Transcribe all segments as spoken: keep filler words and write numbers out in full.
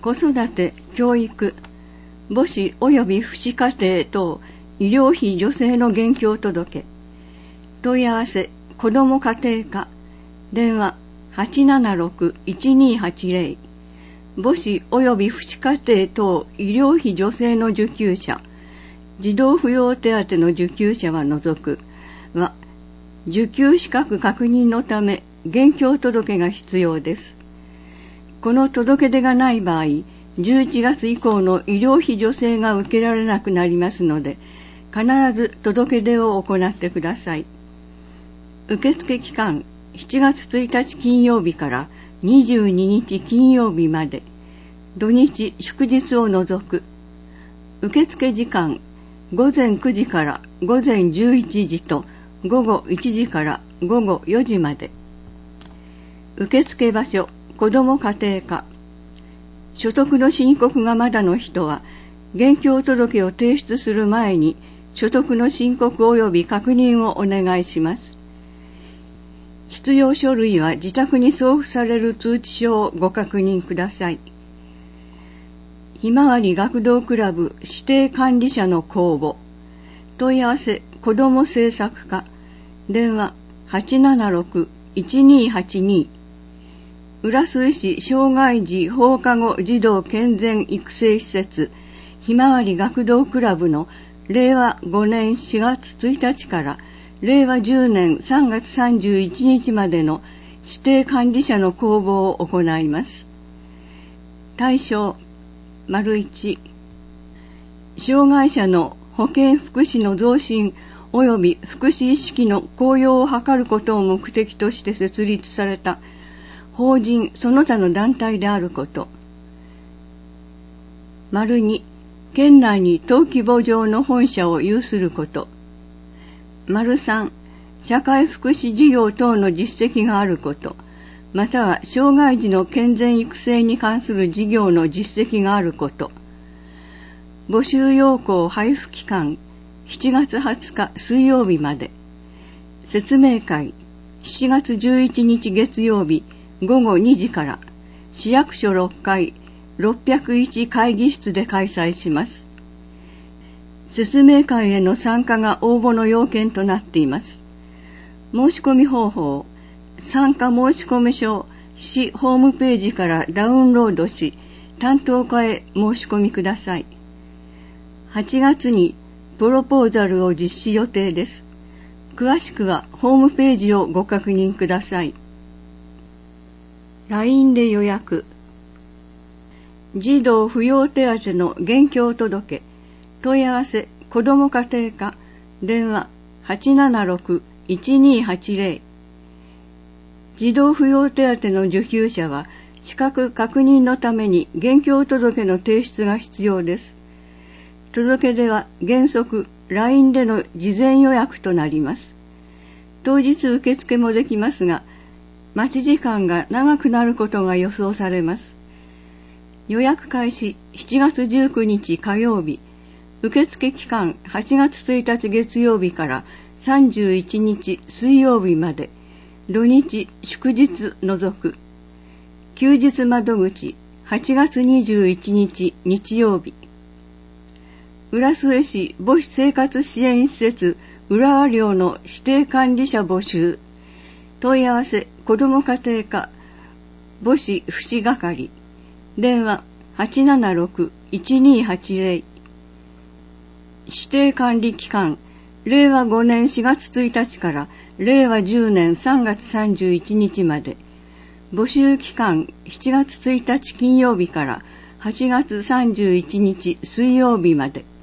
子育て、教育、母子及び父子家庭等医療費助成の現況届。問い合わせ、子ども家庭課、電話 はちななろく いちにはちゼロ。母子及び父子家庭等医療費助成の受給者、児童扶養手当の受給者は除くは、受給資格確認のため現況届が必要です。この届け出がない場合、じゅういちがつ以降の医療費助成が受けられなくなりますので、必ず届け出を行ってください。受付期間、しちがつついたち金曜日からにじゅうににち金曜日まで、土日祝日を除く。受付時間、ごぜんくじからごぜんじゅういちじとごごいちじからごごよじまで。受付場所、子ども家庭課。所得の申告がまだの人は、現況届を提出する前に所得の申告及び確認をお願いします。必要書類は自宅に送付される通知書をご確認ください。ひまわり学童クラブ指定管理者の公募。問い合わせ、子ども政策課。電話 はちななろく いちにはちに。浦添市障害児放課後児童健全育成施設ひまわり学童クラブのれいわごねんしがつついたちかられいわじゅうねんさんがつさんじゅういちにちまでの指定管理者の公募を行います。対象、いち、障害者の保健福祉の増進及び福祉意識の向上を図ることを目的として設立された法人その他の団体であること。に、県内に登記簿上の本社を有すること。さん、社会福祉事業等の実績があること、または障害児の健全育成に関する事業の実績があること。募集要項配布期間、しちがつはつか水曜日まで。説明会、しちがつじゅういちにち月曜日ごごにじから市役所ろっかいろっぴゃくいち会議室で開催します。説明会への参加が応募の要件となっています。申し込み方法、参加申込書を市ホームページからダウンロードし、担当課へ申し込みください。はちがつにプロポーザルを実施予定です。詳しくはホームページをご確認ください。ライン で予約。児童扶養手当の現況届。問い合わせ、子ども家庭課。電話 はちななろく いちにはちゼロ。児童扶養手当の受給者は、資格確認のために現況届の提出が必要です。届け出は原則 ライン での事前予約となります。当日受付もできますが、待ち時間が長くなることが予想されます。予約開始しちがつじゅうくにち火曜日、受付期間はちがつついたち月曜日からさんじゅういちにち水曜日まで、土日祝日除く。休日窓口はちがつにじゅういちにち日曜日。浦添市母子生活支援施設浦和寮の指定管理者募集。問い合わせ、子ども家庭課母子福祉係。電話 はちななろく いちにはちゼロ。指定管理期間、れいわごねんしがつついたちかられいわじゅうねんさんがつさんじゅういちにちまで。募集期間、しちがつついたち金曜日からはちがつさんじゅういちにち水曜日まで。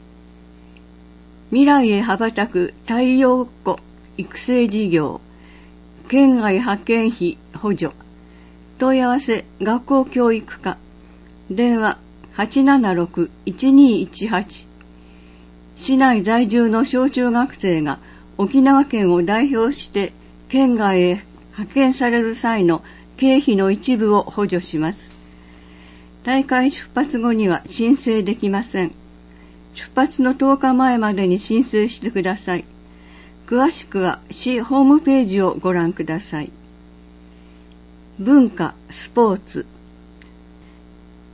未来へ羽ばたく太陽子育成事業。県外派遣費補助。問い合わせ、学校教育課。電話 はちななろく いちにいちはち。市内在住の小中学生が沖縄県を代表して県外へ派遣される際の経費の一部を補助します。大会出発後には申請できません。出発のとおかまえまでに申請してください。詳しくは市ホームページをご覧ください。文化、スポーツ。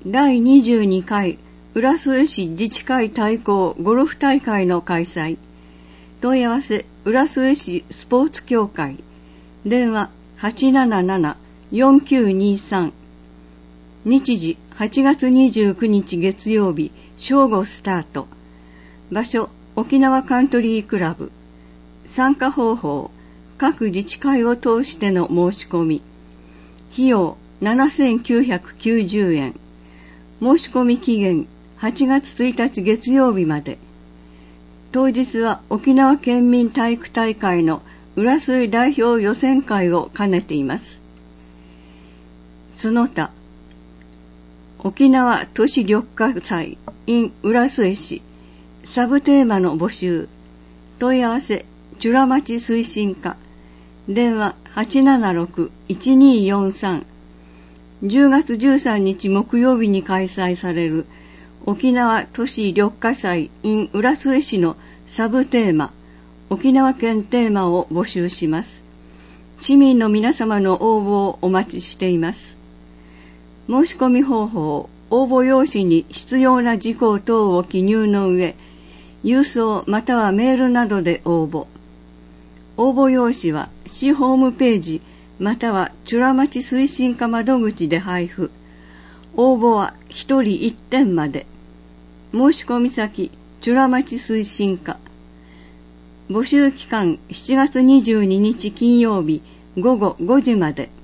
だいにじゅうにかい浦添市自治会対抗ゴルフ大会の開催。問い合わせ浦添市スポーツ協会。電話 はちなななな よんきゅうにさん。日時はちがつにじゅうくにち月曜日正午スタート。場所沖縄カントリークラブ。参加方法各自治会を通しての申し込み。費用ななせんきゅうひゃくきゅうじゅうえん。申し込み期限はちがつついたち月曜日まで。当日は沖縄県民体育大会の浦添代表予選会を兼ねています。その他、沖縄都市緑化祭 in 浦添市サブテーマの募集。問い合わせ美ら町推進課。電話 はちななろく いちによんさん。じゅうがつじゅうさんにち木曜日に開催される沖縄都市緑化祭 in 浦添市のサブテーマ、沖縄県テーマを募集します。市民の皆様の応募をお待ちしています。申し込み方法、応募用紙に必要な事項等を記入の上、郵送またはメールなどで応募。応募用紙は市ホームページまたは美ら町推進課窓口で配布。応募はひとりいってんまで。申し込み先、美ら町推進課。募集期間しちがつにじゅうににち金曜日ごごごじまで。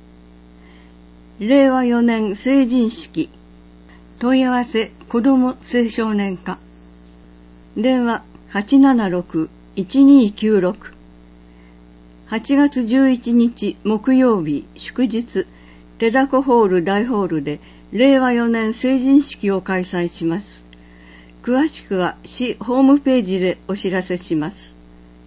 れいわよねん成人式。問い合わせ子ども青少年課。電話 はちななろく いちにきゅうろく。はちがつじゅういちにち木曜日祝日、手だこホール大ホールでれいわよねん成人式を開催します。詳しくは市ホームページでお知らせします。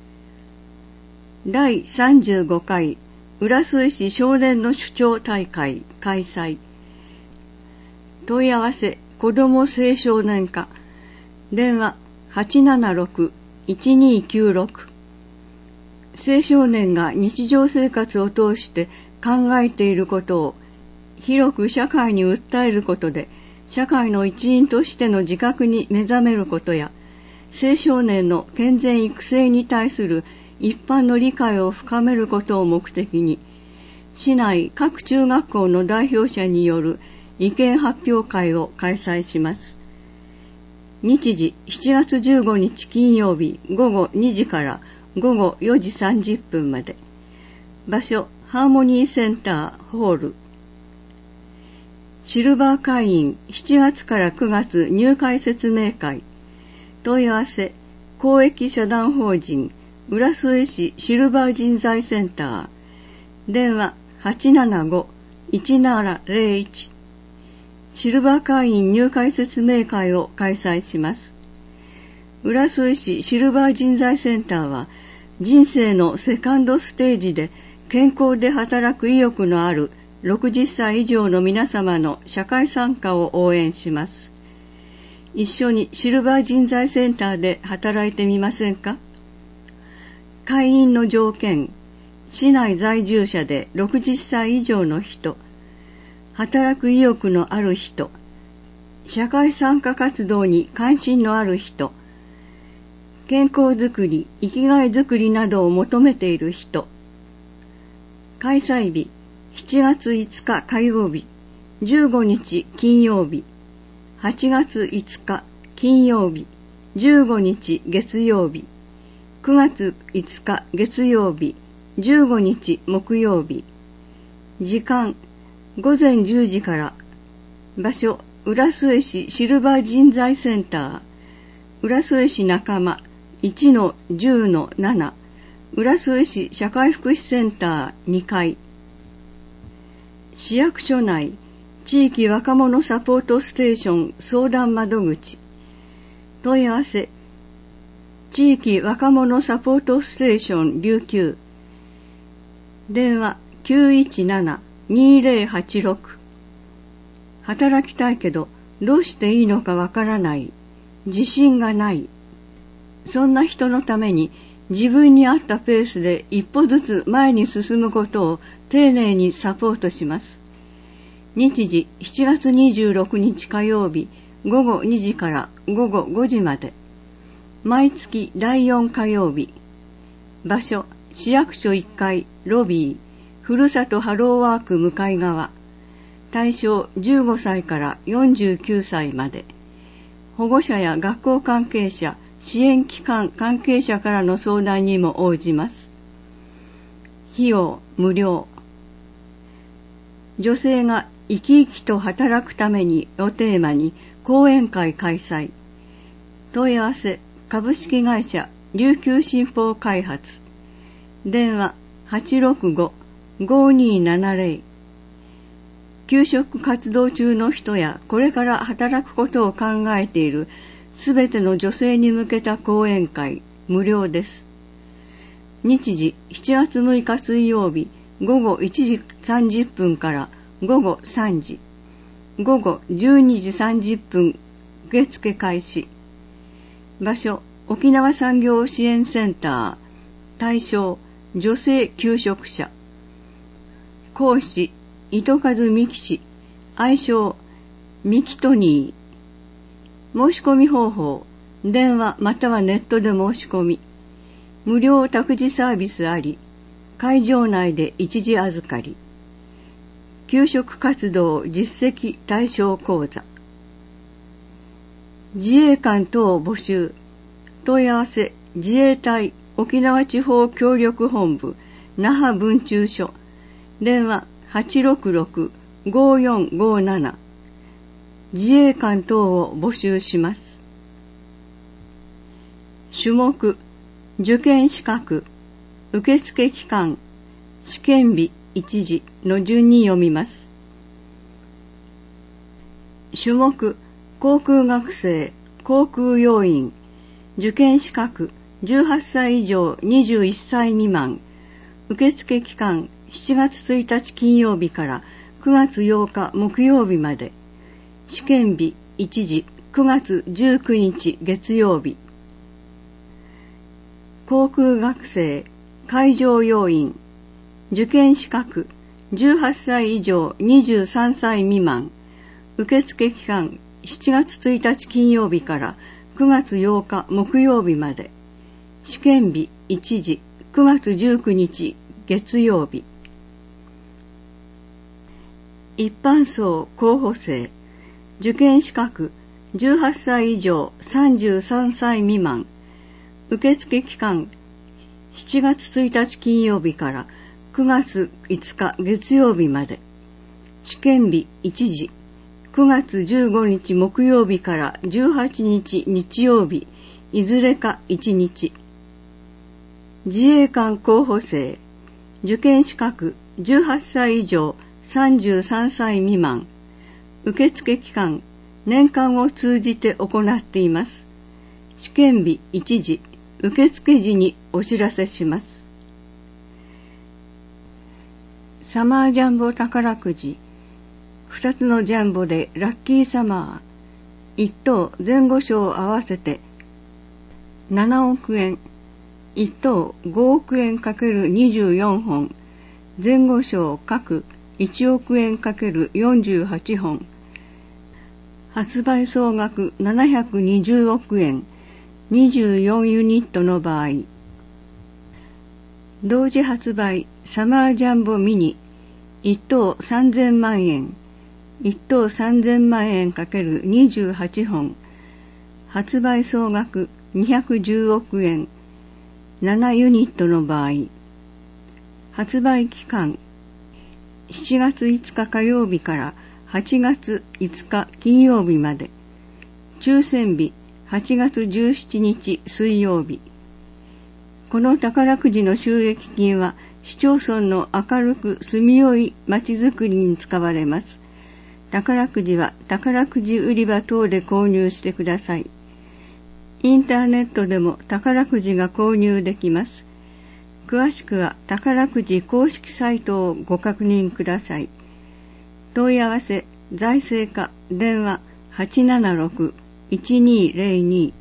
だいさんじゅうごかい浦添市少年の首長大会開催。問い合わせ子ども青少年課。電話 はちななろく いちにきゅうろく。青少年が日常生活を通して考えていることを広く社会に訴えることで、社会の一員としての自覚に目覚めることや、青少年の健全育成に対する一般の理解を深めることを目的に、市内各中学校の代表者による意見発表会を開催します。日時しちがつじゅうごにち金曜日ごごにじからごごよじさんじゅっぷんまで。場所ハーモニーセンターホール。シルバー会員しちがつからくがつ入会説明会。問い合わせ公益社団法人浦添市シルバー人材センター。電話 はちななご いちななぜろいち。シルバー会員入会説明会を開催します。浦添市シルバー人材センターは人生のセカンドステージで健康で働く意欲のあるろくじゅっさい以上の皆様の社会参加を応援します。一緒にシルバー人材センターで働いてみませんか？会員の条件、市内在住者でろくじゅっさい以上の人、働く意欲のある人、社会参加活動に関心のある人、健康づくり、生きがいづくりなどを求めている人。開催日、しちがついつか火曜日、じゅうごにち金曜日、はちがついつか金曜日、じゅうごにち月曜日、くがついつか月曜日、じゅうごにち木曜日。時間、ごぜんじゅうじから。場所、浦添市シルバー人材センター。浦添市仲間 いちのじゅうのなな。浦添市社会福祉センターにかい。市役所内地域若者サポートステーション相談窓口。問い合わせ地域若者サポートステーション琉球。電話 きゅういちなな にぜろはちろく。働きたいけどどうしていいのかわからない、自信がない、そんな人のために自分に合ったペースで一歩ずつ前に進むことを丁寧にサポートします。 日時しちがつにじゅうろくにち火曜日ごごにじからごごごじまで。毎月だいよん火曜日。場所、市役所いっかいロビー、ふるさとハローワーク向かい側。対象じゅうごさいからよんじゅうきゅうさいまで。保護者や学校関係者、支援機関関係者からの相談にも応じます。費用無料。女性が生き生きと働くためにをテーマに講演会開催。問い合わせ株式会社琉球新報開発。電話 はちろくご ごにーななぜろ。求職活動中の人やこれから働くことを考えているすべての女性に向けた講演会、無料です。日時しちがつむいか水曜日ごごいちじさんじゅっぷんからごごさんじ。ごごじゅうにじさんじゅっぷん受付開始。場所、沖縄産業支援センター。対象、女性求職者。講師、糸数美希氏。愛称、ミキトニー。申し込み方法、電話またはネットで申し込み。無料託児サービスあり、会場内で一時預かり。求職活動実績対象講座。自衛官等募集。問い合わせ自衛隊沖縄地方協力本部那覇分駐所。電話はちろくろく ごよんごなな。自衛官等を募集します。種目、受験資格、受付期間、試験日一時の順に読みます。種目、航空学生、航空要員、受験資格、じゅうはっさい以上にじゅういっさい未満、受付期間、しちがつついたち金曜日からくがつようか木曜日まで。試験日一時くがつじゅうくにち月曜日。航空学生、海上要員、受験資格、じゅうはっさい以上にじゅうさんさい未満、受付期間しちがつついたち金曜日からくがつようか木曜日まで。試験日一時くがつじゅうくにち月曜日。一般層候補生、受験資格じゅうはっさい以上さんじゅうさんさい未満、受付期間しちがつついたち金曜日からくがついつか月曜日まで。試験日一時くがつじゅうごにち木曜日からじゅうはちにち日曜日、いずれかいちにち。自衛官候補生、受験資格じゅうはっさい以上さんじゅうさんさい未満、受付期間年間を通じて行っています。試験日一時、受付時にお知らせします。サマージャンボ宝くじ、二つのジャンボでラッキーサマー、一等前後賞合わせてななおくえん、一等ごおくえんかけるにじゅうよんほん、前後賞各いちおくえんかけるよんじゅうはちほん、発売総額ななひゃくにじゅうおくえん、にじゅうよんユニットの場合、同時発売サマージャンボミニ一等さんぜんまんえん、一等さんぜんまんえんかけるにじゅうはちほん、発売総額にひゃくじゅうおくえん、ななユニットの場合、発売期間しちがついつか火曜日からはちがついつか金曜日まで、抽選日はちがつじゅうしちにち水曜日。この宝くじの収益金は市町村の明るく住みよいまちづくりに使われます。宝くじは宝くじ売り場等で購入してください。インターネットでも宝くじが購入できます。詳しくは宝くじ公式サイトをご確認ください。問い合わせ財政課電話 はちななろく いちにぜろに。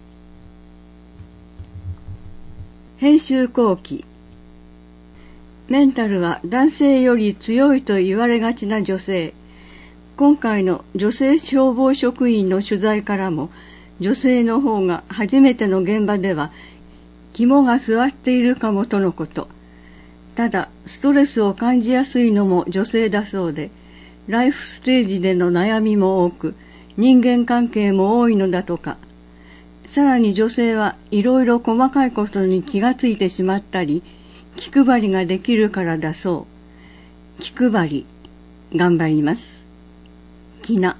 編集後期。メンタルは男性より強いと言われがちな女性。 今回の女性消防職員の取材からも、女性の方が初めての現場では肝が据わっているかもとのこと。ただストレスを感じやすいのも女性だそうで、ライフステージでの悩みも多く、人間関係も多いのだとか。さらに女性はいろいろ細かいことに気がついてしまったり、気配りができるからだそう。気配り、頑張ります。きな。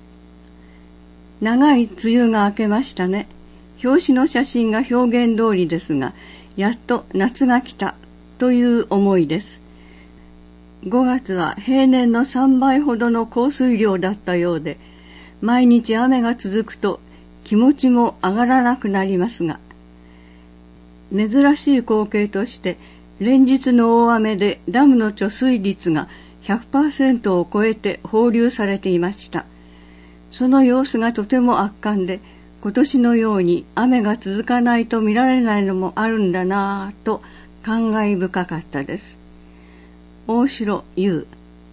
長い梅雨が明けましたね。表紙の写真が表現通りですが、やっと夏が来たという思いです。ごがつは平年のさんばいほどの降水量だったようで、毎日雨が続くと気持ちも上がらなくなりますが、珍しい光景として連日の大雨でダムの貯水率が ひゃくパーセント を超えて放流されていました。その様子がとても圧巻で、今年のように雨が続かないと見られないのもあるんだなぁと感慨深かったです。大城優。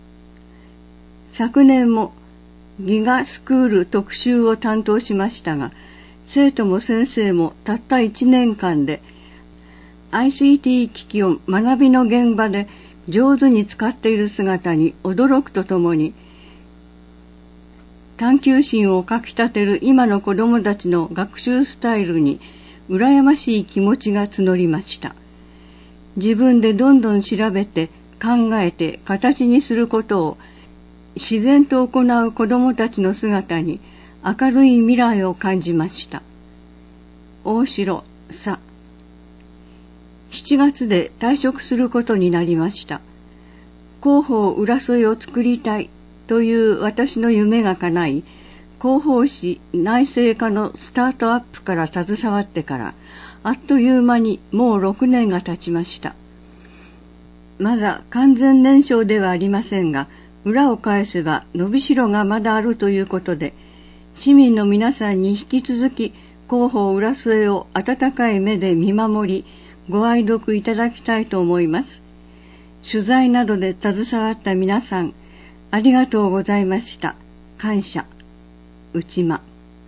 昨年もギガスクール特集を担当しましたが、生徒も先生もたったいちねんかんで アイシーティー 機器を学びの現場で上手に使っている姿に驚くとともに、探求心をかきたてる今の子どもたちの学習スタイルに羨ましい気持ちが募りました。自分でどんどん調べて考えて形にすることを自然と行う子どもたちの姿に明るい未来を感じました。大城さ。しちがつで退職することになりました。広報浦添を作りたいという私の夢が叶い、広報誌内製化のスタートアップから携わってから、あっという間にもうろくねんが経ちました。まだ完全燃焼ではありませんが、裏を返せば伸びしろがまだあるということで、市民の皆さんに引き続き広報浦添を温かい目で見守り、ご愛読いただきたいと思います。取材などで携わった皆さん、ありがとうございました。感謝。内間。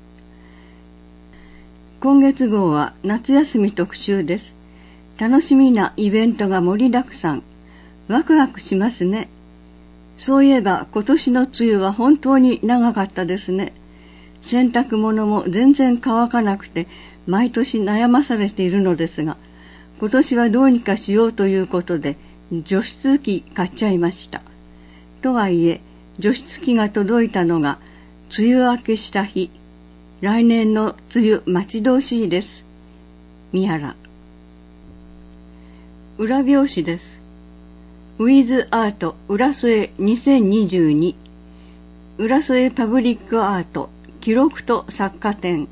今月号は夏休み特集です。楽しみなイベントが盛りだくさん。ワクワクしますね。そういえば今年の梅雨は本当に長かったですね。洗濯物も全然乾かなくて毎年悩まされているのですが、今年はどうにかしようということで除湿機買っちゃいました。とはいえ除湿機が届いたのが梅雨明けした日。来年の梅雨待ち遠しいです。三原。裏表紙です。ウィズアート浦添にせんにじゅうに。浦添パブリックアート記録と作家展。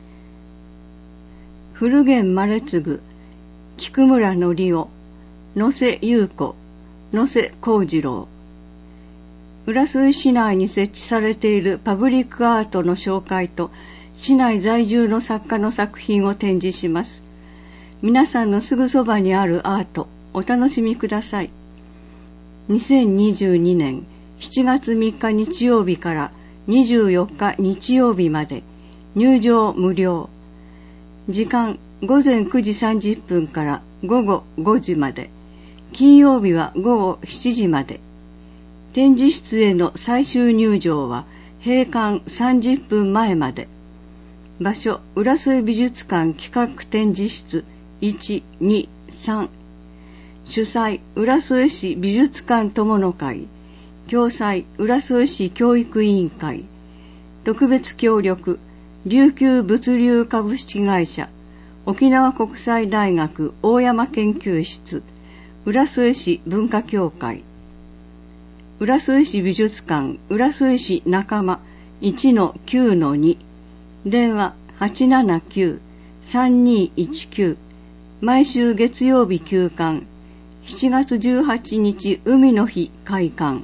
古源マ次、菊村のりお、野瀬優子、野瀬幸次郎。浦添市内に設置されているパブリックアートの紹介と市内在住の作家の作品を展示します。皆さんのすぐそばにあるアート、お楽しみください。にせんにじゅうにねんしちがつみっか日曜日からにじゅうよっか日曜日まで入場無料。時間ごぜんくじさんじゅっぷんからごごごじまで。金曜日はごごしちじまで。展示室への最終入場は閉館さんじゅっぷんまえまで。場所、浦添美術館企画展示室いち、に、さん。主催、浦添市美術館友の会。共催、浦添市教育委員会。特別協力、琉球物流株式会社。沖縄国際大学大山研究室。浦添市文化協会。浦添市美術館浦添市仲間 いちのきゅうのに。電話 はちななきゅう さんにいちきゅう。毎週月曜日休館。しちがつじゅうはちにち海の日開館。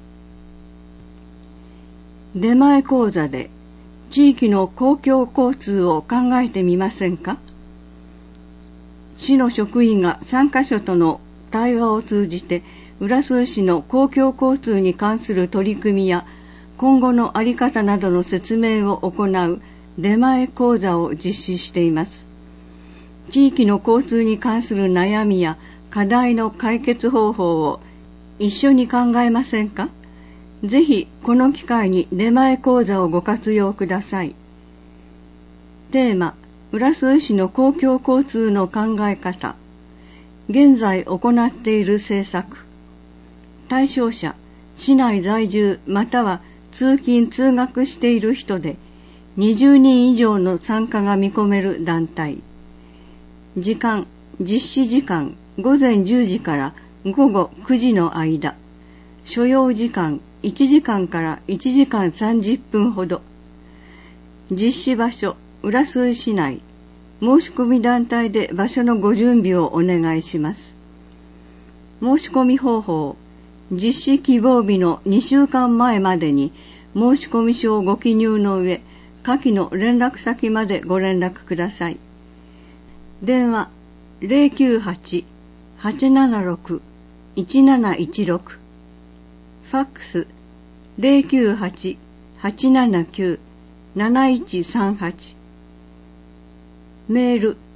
出前講座で地域の公共交通を考えてみませんか？市の職員が参加者との対話を通じて浦添市の公共交通に関する取り組みや今後のあり方などの説明を行う出前講座を実施しています。地域の交通に関する悩みや課題の解決方法を一緒に考えませんか？ぜひこの機会に出前講座をご活用ください。テーマ、浦添市の公共交通の考え方。現在行っている政策。対象者、市内在住または通勤通学している人でにじゅうにん以上の参加が見込める団体。時間、実施時間ごぜんじゅうじからごごくじの間。所要時間いちじかんからいちじかんさんじゅっぷんほど。実施場所、浦添市内。申し込み団体で場所のご準備をお願いします。申し込み方法、実施希望日のにしゅうかんまえまでに申し込み書をご記入の上、下記の連絡先までご連絡ください。電話 ゼロきゅうはち はちななろく いちなないちろく、ファックス ゼロきゅうはち はちななきゅう なないちさんはち、メール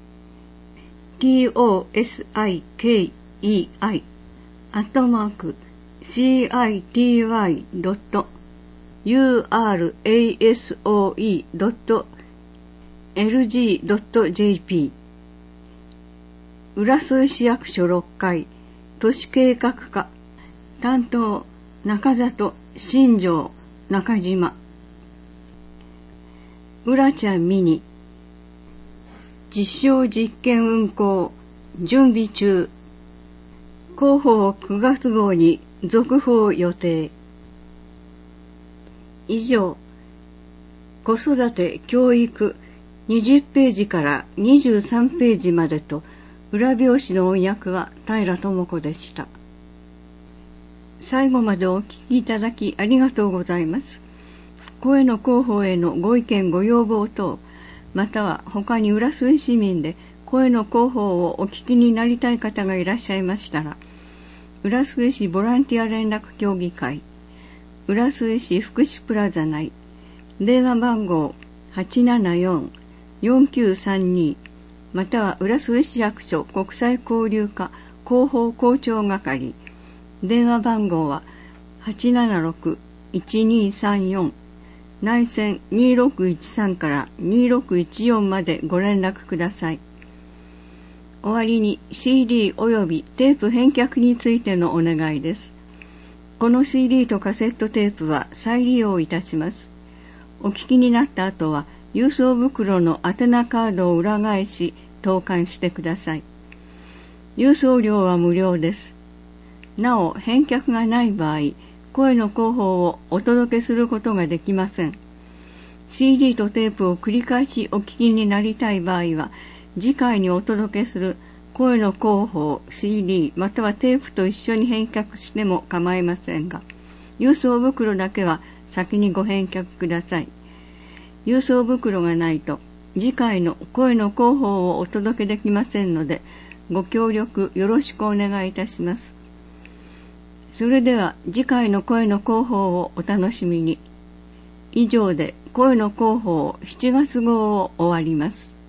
tosikei アットマーク city ドット urasoe ドット lg ドット jp。 浦添市役所ろっかい都市計画課担当中里、新庄、中島。浦ちゃんミニ実証実験運行準備中。広報くがつ号に続報予定。以上、子育て教育にじゅっページからにじゅうさんページまでと裏表紙の音訳は平智子でした。最後までお聞きいただきありがとうございます。声の広報へのご意見ご要望等、または他に浦添市民で声の広報をお聞きになりたい方がいらっしゃいましたら、浦添市ボランティア連絡協議会、浦添市福祉プラザ内、電話番号 はちななよん よんきゅうさんに、または浦添市役所国際交流課広報広聴係、電話番号は はちななろく いちにさんよん、内線にろくいちさんからにろくいちよんまでご連絡ください。終わりに シーディー およびテープ返却についてのお願いです。この シーディー とカセットテープは再利用いたします。お聞きになった後は郵送袋の宛名カードを裏返し投函してください。郵送料は無料です。なお返却がない場合、声の広報をお届けすることができません。シーディー とテープを繰り返しお聞きになりたい場合は、次回にお届けする声の広報 シーディー またはテープと一緒に返却しても構いませんが、郵送袋だけは先にご返却ください。郵送袋がないと次回の声の広報をお届けできませんので、ご協力よろしくお願いいたします。それでは次回の声の広報をお楽しみに。以上で声の広報しちがつ号を終わります。